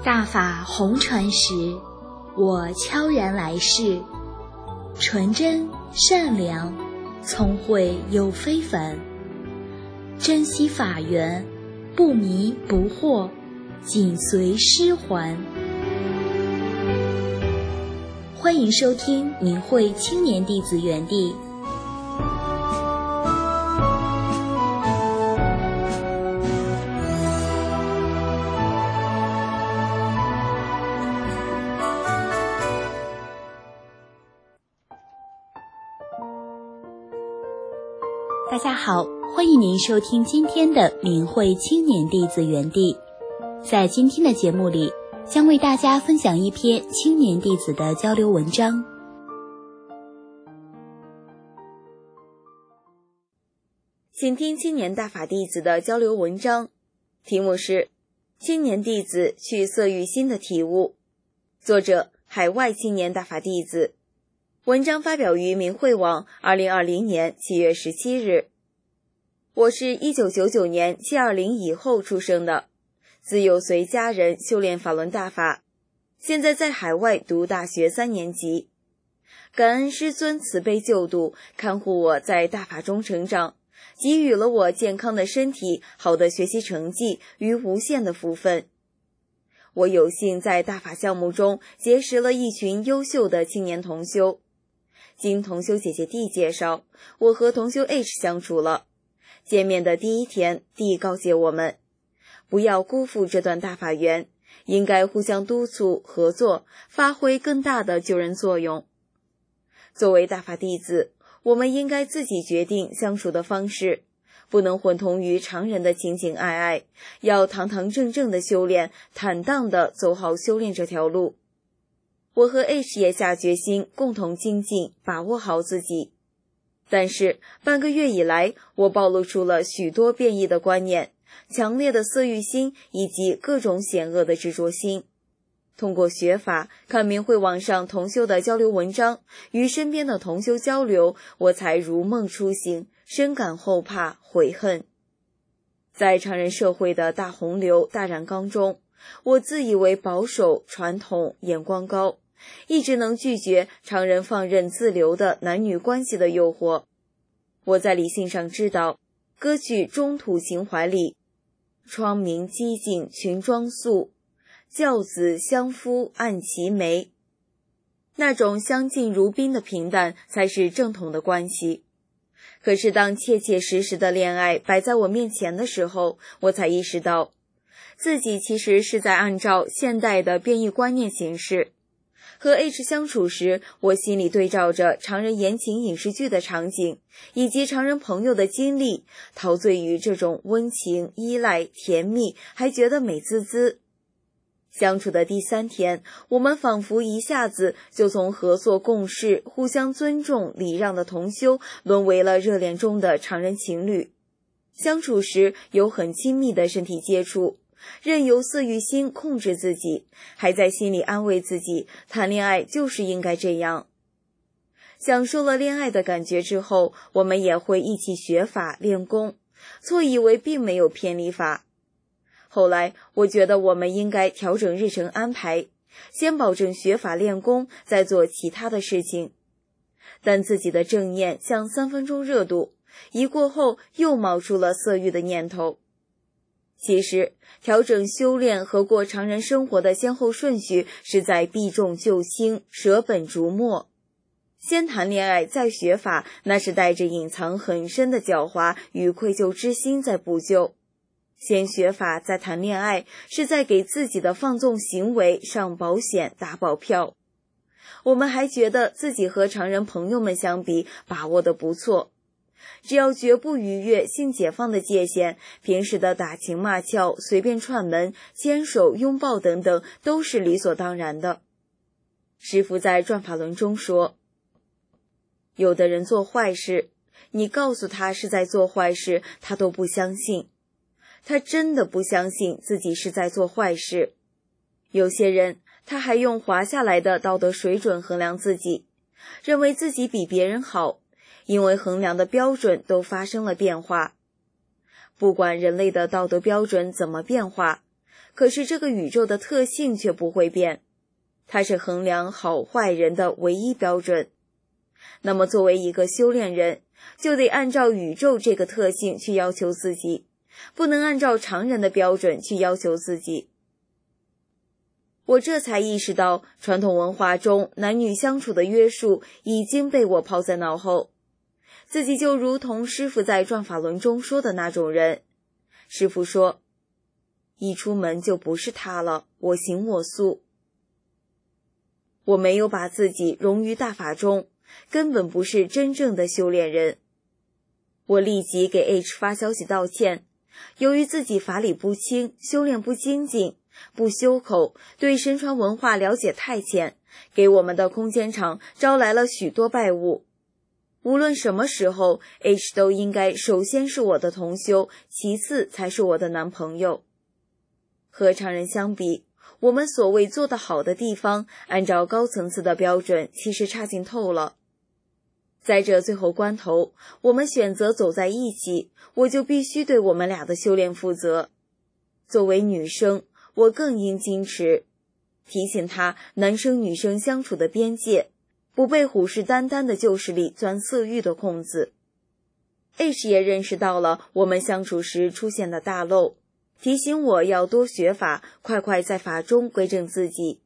大法红传时，我悄然来世，纯真善良，聪慧又非凡，珍惜法缘，不迷不惑，紧随师还。欢迎收听明慧青年弟子园地。大家好，欢迎您收听今天的明慧青年弟子园地。在今天的节目里，将为大家分享一篇青年弟子的交流文章。 请听青年大法弟子的交流文章，题目是青年弟子去色欲心的体悟，作者海外青年大法弟子。文章发表于明慧网2020年7月17日。我是1999年720以后出生的，自幼随家人修炼法轮大法，现在在海外读大学3年级。感恩师尊慈悲救度，看护我在大法中成长，给予了我健康的身体、好的学习成绩与无限的福分。我有幸在大法项目中结识了一群优秀的青年同修。经同修姐姐 D 介绍，我和同修 H 相处了。见面的第一天， D 告诫我们，不要辜负这段大法缘，应该互相督促合作，发挥更大的救人作用。作为大法弟子，我们应该自己决定相处的方式，不能混同于常人的情情爱爱，要堂堂正正的修炼，坦荡地走好修炼这条路。我和 H 也下决心共同精进，把握好自己。但是半个月以来，我暴露出了许多变异的观念，强烈的色欲心以及各种险恶的执着心。通过学法，看明慧网上同修的交流文章，与身边的同修交流，我才如梦初醒，深感后怕悔恨。在常人社会的大洪流大染缸中，我自以为保守传统，眼光高，一直能拒绝常人放任自流的男女关系的诱惑。我在理性上知道，歌剧中土情怀里，窗明几净群妆素，教子相夫按其眉，那种相敬如宾的平淡才是正统的关系。可是当切切实实的恋爱摆在我面前的时候，我才意识到自己其实是在按照现代的变异观念行事。和 H 相处时，我心里对照着常人言情影视剧的场景，以及常人朋友的经历，陶醉于这种温情、依赖、甜蜜，还觉得美滋滋。相处的第3天，我们仿佛一下子就从合作共事、互相尊重、礼让的同修，沦为了热恋中的常人情侣。相处时有很亲密的身体接触，任由色欲心控制自己，还在心里安慰自己，谈恋爱就是应该这样。享受了恋爱的感觉之后，我们也会一起学法练功，错以为并没有偏离法。后来我觉得我们应该调整日程安排，先保证学法练功，再做其他的事情。但自己的正念像3分钟热度，一过后又冒出了色欲的念头。其实调整修炼和过常人生活的先后顺序是在避重就轻，舍本逐末。先谈恋爱再学法，那是带着隐藏很深的狡猾与愧疚之心在补救。先学法再谈恋爱，是在给自己的放纵行为上保险打保票。我们还觉得自己和常人朋友们相比把握得不错，只要绝不逾越性解放的界限，平时的打情骂俏、随便串门、牵手、拥抱等等都是理所当然的。师父在转法轮中说，有的人做坏事，你告诉他是在做坏事，他都不相信。他真的不相信自己是在做坏事。有些人他还用滑下来的道德水准衡量自己，认为自己比别人好，因为衡量的标准都发生了变化。不管人类的道德标准怎么变化， 可是这个宇宙的特性却不会变，它是衡量好坏人的唯一标准。那么作为一个修炼人，就得按照宇宙这个特性去要求自己，不能按照常人的标准去要求自己。我这才意识到，传统文化中男女相处的约束已经被我抛在脑后，自己就如同师父在转法轮中说的那种人。师父说，一出门就不是他了，我行我素。我没有把自己融于大法中，根本不是真正的修炼人。我立即给 H 发消息道歉，由于自己法理不清，修炼不精进，不修口，对神传文化了解太浅，给我们的空间场招来了许多败物。无论什么时候， H 都应该首先是我的同修，其次才是我的男朋友。和常人相比，我们所谓做得好的地方，按照高层次的标准，其实差劲透了。在这最后关头，我们选择走在一起，我就必须对我们俩的修炼负责。作为女生，我更应矜持，提醒他男生女生相处的边界，不被虎视眈眈的旧势力钻色欲的空子。H 也认识到了我们相处时出现的大漏，提醒我要多学法，快快在法中归正自己。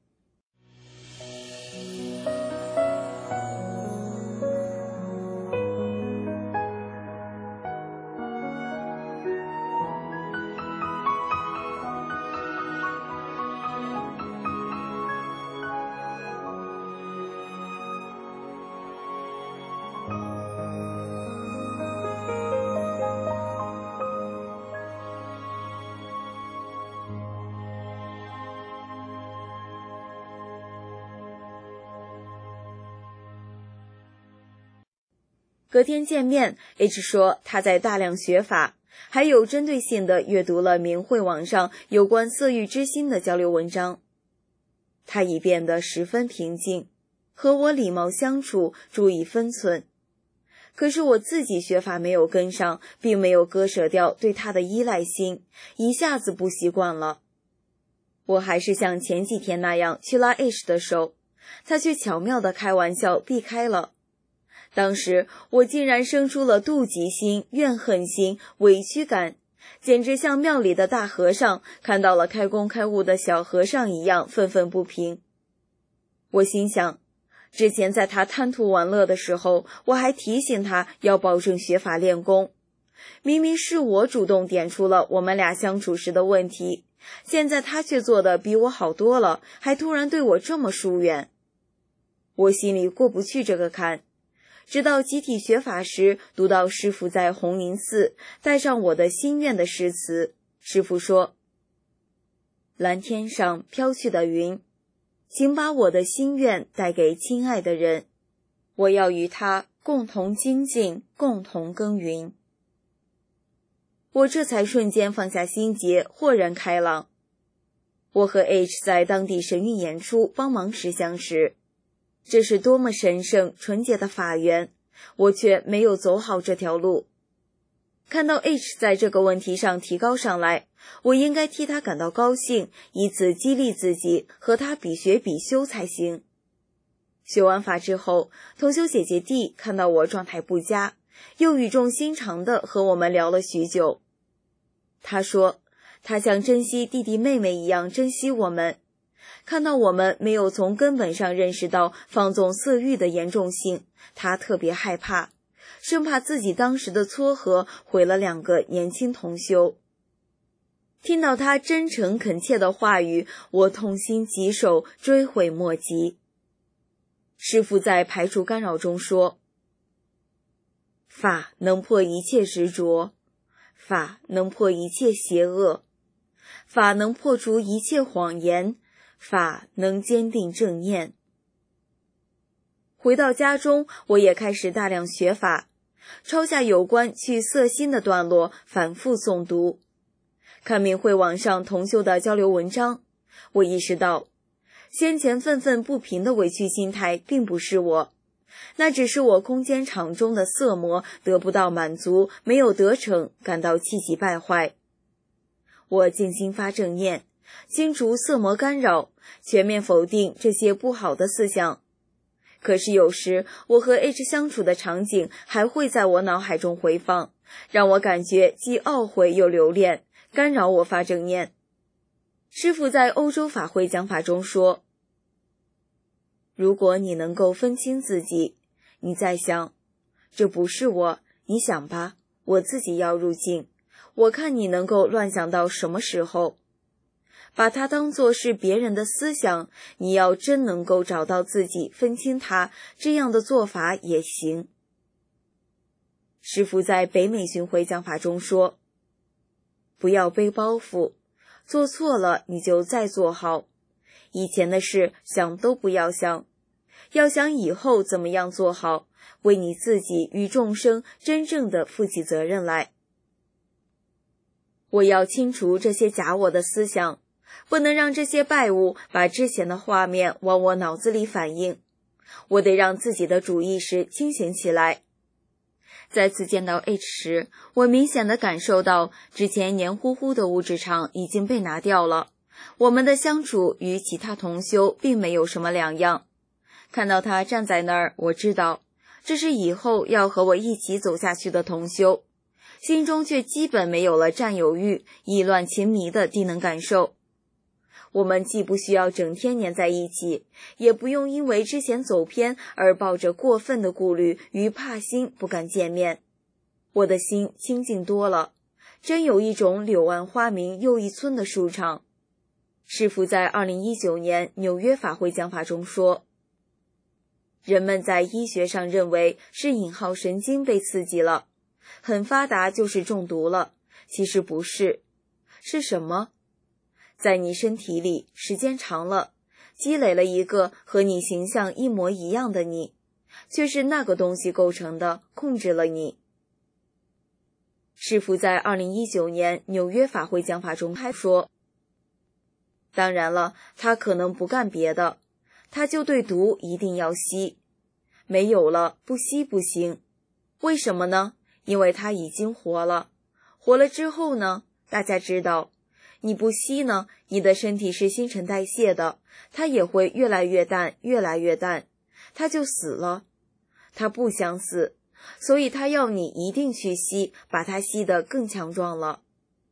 隔天见面， H 说他在大量学法，还有针对性地阅读了明慧网上有关色欲之心的交流文章。他已变得十分平静，和我礼貌相处，注意分寸。可是我自己学法没有跟上，并没有割舍掉对他的依赖心，一下子不习惯了。我还是像前几天那样去拉 H 的手，他却巧妙地开玩笑避开了。当时我竟然生出了妒忌心、怨恨心、委屈感，简直像庙里的大和尚看到了开工开悟的小和尚一样愤愤不平。我心想，之前在他贪图玩乐的时候，我还提醒他要保证学法练功，明明是我主动点出了我们俩相处时的问题，现在他却做得比我好多了，还突然对我这么疏远。我心里过不去这个坎，直到集体学法时，读到师父在弘宁寺带上我的心愿的诗词。师父说，蓝天上飘去的云，请把我的心愿带给亲爱的人，我要与他共同精进，共同耕耘。我这才瞬间放下心结，豁然开朗。我和 H 在当地神韵演出帮忙时相识，这是多么神圣纯洁的法缘，我却没有走好这条路。看到 H 在这个问题上提高上来，我应该替他感到高兴，以此激励自己和他比学比修才行。学完法之后，同修姐姐弟看到我状态不佳，又语重心长地和我们聊了许久。他说他像珍惜弟弟妹妹一样珍惜我们，看到我们没有从根本上认识到放纵色欲的严重性，他特别害怕，生怕自己当时的撮合毁了2个年轻同修。听到他真诚恳切的话语，我痛心疾首，追悔莫及。师父在排除干扰中说，法能破一切执着，法能破一切邪恶，法能破除一切谎言，法能坚定正念。回到家中，我也开始大量学法，抄下有关去色心的段落，反复诵读。看明慧网上同修的交流文章，我意识到，先前愤愤不平的委屈心态并不是我，那只是我空间场中的色魔得不到满足，没有得逞，感到气急败坏。我静心发正念， 清除色魔干扰，全面否定这些不好的思想。可是有时我和 H 相处的场景还会在我脑海中回放，让我感觉既懊悔又留恋，干扰我发正念。师父在欧洲法会讲法中说，如果你能够分清自己，你在想，这不是我，你想吧，我自己要入境，我看你能够乱想到什么时候。把它当作是别人的思想，你要真能够找到自己，分清它，这样的做法也行。师父在北美巡回讲法中说，不要背包袱，做错了你就再做好，以前的事想都不要想，要想以后怎么样做好，为你自己与众生真正的负起责任来。我要清除这些假我的思想，不能让这些败物把之前的画面往我脑子里反映，我得让自己的主意识清醒起来。再次见到 H 时，我明显地感受到之前黏糊糊的物质场已经被拿掉了，我们的相处与其他同修并没有什么两样。看到他站在那儿，我知道这是以后要和我一起走下去的同修，心中却基本没有了占有欲、意乱情迷的低能感受。我们既不需要整天黏在一起，也不用因为之前走偏而抱着过分的顾虑与怕心不敢见面。我的心清静多了，真有一种柳暗花明又一村的舒畅。师父在2019年纽约法会讲法中说，人们在医学上认为是引号神经被刺激了，很发达就是中毒了，其实不是。是什么？在你身体里时间长了，积累了一个和你形象一模一样的你，却是那个东西构成的，控制了你。师父在2019年纽约法会讲法中还说，当然了，他可能不干别的，他就对毒一定要吸，没有了不吸不行。为什么呢？因为他已经活了，活了之后呢，大家知道，你不吸呢，你的身体是新陈代谢的，它也会越来越淡，越来越淡，它就死了。它不想死，所以它要你一定去吸，把它吸得更强壮了。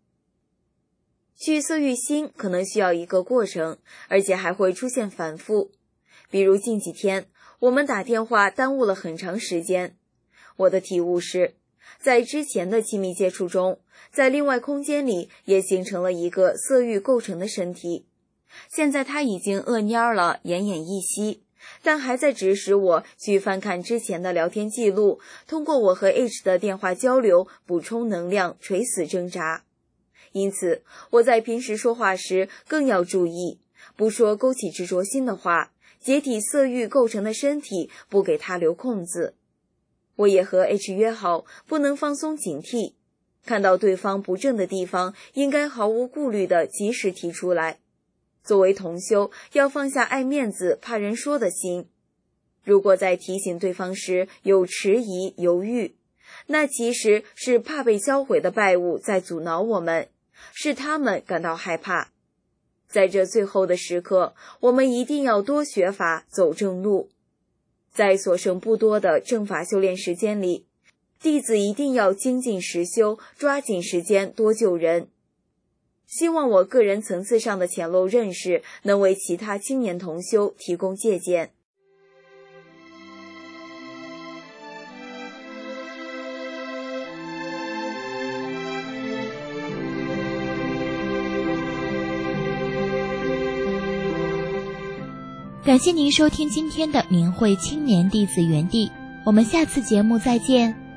去色欲心可能需要一个过程，而且还会出现反复。比如近几天，我们打电话耽误了很长时间。我的体悟是，在之前的亲密接触中，在另外空间里也形成了一个色欲构成的身体。现在它已经饿蔫了，奄奄一息，但还在指使我去翻看之前的聊天记录，通过我和 H 的电话交流补充能量，垂死挣扎。因此我在平时说话时更要注意，不说勾起执着心的话，解体色欲构成的身体，不给它留空子。我也和 H 约好，不能放松警惕，看到对方不正的地方，应该毫无顾虑地及时提出来。作为同修，要放下爱面子、怕人说的心。如果在提醒对方时有迟疑、犹豫，那其实是怕被销毁的败物在阻挠我们，是他们感到害怕。在这最后的时刻，我们一定要多学法，走正路。在所剩不多的正法修炼时间里，弟子一定要精进实修，抓紧时间多救人。希望我个人层次上的浅陋认识能为其他青年同修提供借鉴。 感谢您收听今天的明慧青年弟子园地，我们下次节目再见。